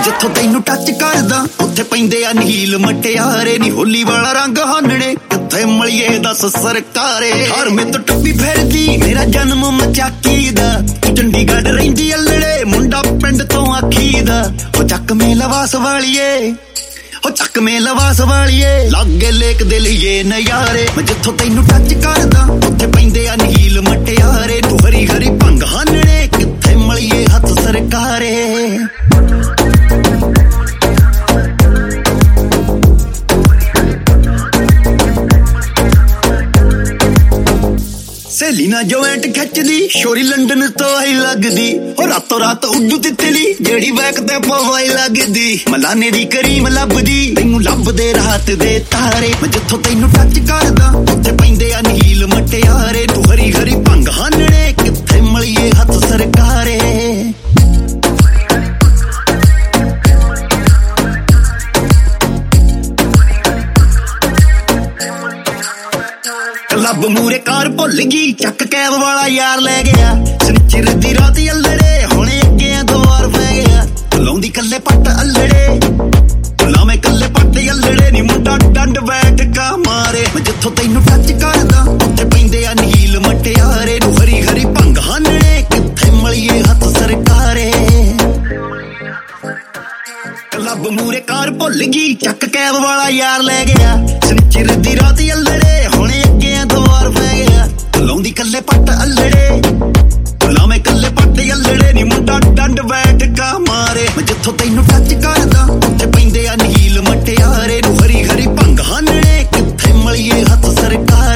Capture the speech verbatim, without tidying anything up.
ਜਿੱਥੋਂ ਤੈਨੂੰ ਟੱਚ ਕਰਦਾ ਉੱਥੇ ਪੈਂਦੇ ਆ ਨੀਲ ਮਟਿਆਰੇ ਨੀ ਹੋਲੀ ਵਾਲਾ ਰੰਗ ਹਾਨਣੇ ਕਿੱਥੇ ਮਲੀਏ ਦੱਸ ਸਰਕਾਰੇ ਹਰ ਮਿੰਟ ਟੱਪੀ ਫਿਰਦੀ ਮੇਰਾ ਜਨਮ ਮਚਾਕੀ ਦਾ ਚੰਡੀਗੜ੍ਹ ਰਹਿੰਦੀ ਅਲੜੇ ਮੁੰਡਾ ਪਿੰਡ ਤੋਂ ਆਖੀ ਦਾ ਉਹ ਚੱਕ ਮੇ ਲਵਾਸ ਵਾਲੀਏ ਉਹ ਚੱਕ ਮੇ ਲਵਾਸ ਵਾਲੀਏ ਲਾਗੇ ਲੇਕ ਦੇ ਲਈਏ ਨਜ਼ਾਰੇ ਮੈਂ ਜਿੱਥੋਂ ਤੈਨੂੰ ਟੱਚ ਕਰਦਾ ਉੱਥੇ ਪੈਂਦੇ ਆ ਨੀਲ ਮਟਿਆਰੇ ਤੂੰ ਹਰੀ ਹਰੀ ਭੰਗ ਹਾਨਣੇ ਕਿੱਥੇ ਮਲੀਏ ਹੱਥ ਸਰਕਾਰੇ ਸਹੇਲੀ ਨਾ ਜੋਇੰਟ ਖਿੱਚਦੀ ਸ਼ੋਰੀ ਲੰਡਨ ਤੋਂ ਆਈ ਲੱਗਦੀ ਉਹ ਰਾਤੋਂ ਰਾਤ ਉੱਡੂ ਤਿੱਤਲੀ ਜਿਹੜੀ ਬੈਕ ਤੇ ਪਵਾਈ ਲੱਗਦੀ ਮਲਾਨੇ ਦੀ ਕਰੀਮ ਲੱਭਦੀ ਤੈਨੂੰ ਲੱਭਦੇ ਰਾਤ ਦੇ ਤਾਰੇ ਮੈਂ ਜਿੱਥੋਂ ਤੈਨੂੰ ਟੱਚ ਕਰਦਾ ਉੱਥੇ ਪੈਂਦੇ ਆ ਨੀਲ ਮਟਿਆਰੇ ਤੂੰ ਹਰੀ ਹਰੀ ਭੰਗ ਹਾਨਣੇ ਕਿੱਥੇ ਮਲੀਏ ਹੱਥ ਸਰਕਾਰੇ ਲੱਭ ਮੂਰੇ ਕਾਰ ਭੁੱਲ ਗਈ ਚੱਕ ਕੈਬ ਵਾਲਾ ਯਾਰ ਲੈ ਗਿਆ ਸਨਿਚਰ ਦੀ ਰਾਤ ਅਲੜੇ ਹੁਣ ਅੱਗੇ ਦੋ ਵਾਰ ਪੈ ਗਿਆ ਲਾਉਂਦੀ ਕੱਲੇ ਪੱਟ ਅਲੜੇ ਲਾਵੇਂ ਕੱਲੇ ਪੱਟ ਅਲੜੇ ਨੀ ਮੁੰਡਾ ਡੰਡ ਬੈਠ ਕਾ ਮਾਰੇ ਮੈਂ ਜਿੱਥੋਂ ਤੈਨੂੰ ਟੱਚ ਕਰਦਾ ਉੱਥੇ ਪੈਂਦੇ ਆ ਨੀਲ ਮਟਿਆਰੇ ਨੂੰ ਹਰੀ ਹਰੀ ਭੰਗ ਹਾਨਣੇ ਕਿੱਥੇ ਮਲੀਏ ਹੱਥ ਸਰਕਾਰੇ ਲੱਭ ਮੂਰੇ ਕਾਰ ਭੁੱਲ ਗਈ ਚੱਕ ਕੈਬ ਵਾਲਾ ਯਾਰ ਲੈ ਗਿਆ ਸਨਿਚਰ ਦੀ ਰਾਤ ਅਲੜੇ ਹੁਣ ਅੱਗੇ ਦੋ ਵਾਰ ਪੈ ਗਿਆ ਲਾਉਂਦੀ ਕੱਲੇ ਪੱਟ ਅਲੜੇ ਲਾਵੇਂ ਕੱਲੇ ਪੱਟ ਅਲੜੇ ਨੀ ਮੁੰਡਾ ਡੰਡ ਬੈਠ ਕਾ ਮਾਰੇ ਮੈਂ ਜਿੱਥੋਂ ਤੈਨੂੰ ਟੱਚ ਕਰਦਾ ਉੱਥੇ ਪੈਂਦੇ ਆ ਨੀਲ ਮਟਿਆਰੇ ਨੂੰ ਹਰੀ ਹਰੀ ਭੰਗ ਹਾਨਣੇ ਕਿੱਥੇ ਮਲੀਏ ਹੱਥ ਸਰਕਾਰ